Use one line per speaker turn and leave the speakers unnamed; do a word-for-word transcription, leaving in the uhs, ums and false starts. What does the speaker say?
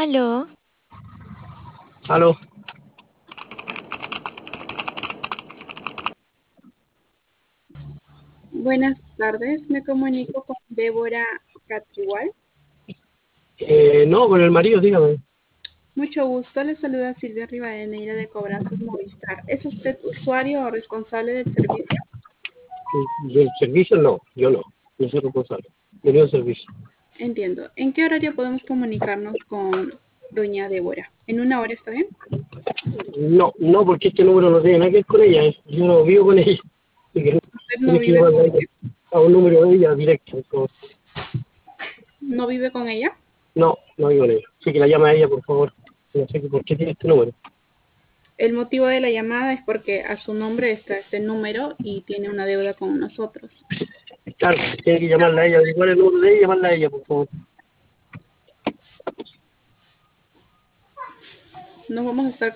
Aló,
Aló,
Buenas tardes, me comunico con Débora Catrigual.
eh, no, con el marido, dígame.
Mucho gusto, le saluda Silvia Rivadeneira de Cobranzas Movistar. ¿Es usted usuario o responsable del servicio?
¿Del servicio? No, yo no, no soy responsable. Venía del servicio.
Entiendo. ¿En qué horario podemos comunicarnos con doña Débora? ¿En una hora está bien?
No, no, porque este número no tiene nada que ver con ella, eh. Yo no vivo con ella. Así que
¿Usted no
tienes que
vive
llamarla a
con
ella,
ella?
a un número de ella directo. Por favor.
¿No vive con ella?
No, no vivo con ella. Así que la llama a ella, por favor. No sé por qué tiene este número.
El motivo de la llamada es porque a su nombre está este número y tiene una deuda con nosotros.
Claro, tiene que llamarla a ella. ¿Cuál es el número de ella? Llamarla a ella, por favor.
Nos vamos a estar